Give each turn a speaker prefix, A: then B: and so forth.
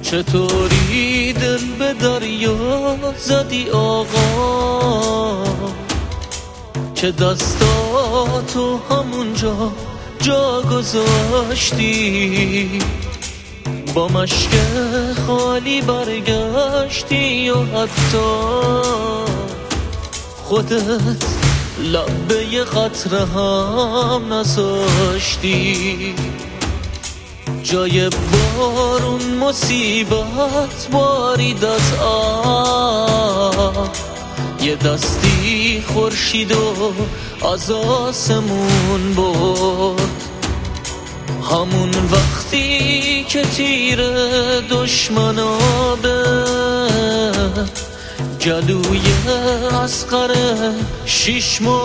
A: چطوری دل به دریا زدی آقا، که دستاتو همونجا جا گذاشتی، با مشک خالی برگشتی و حتی خودت لبه قطره هم نذاشتی. جای بارون مصیبت بارید از آب، یه دستی خورشید و از آسمون برد. همون وقتی که تیر دشمنا به گلوی اصغر 6 ماه